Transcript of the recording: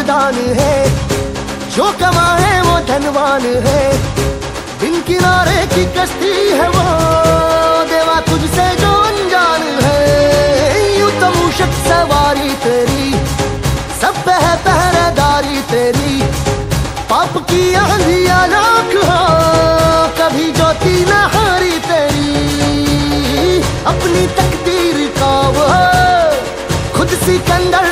नादान है, जो कमाए वो धनवान है। बिन किनारे की कश्ती है वो देवा तुझसे जो अनजान है। यूं तो मूषक सवारी तेरी, सब पे है पहरेदारी तेरी। पाप की आंधियां लाख हो, कभी ज्योति न हारी तेरी। अपनी तकदीर का वो खुद सिकंदर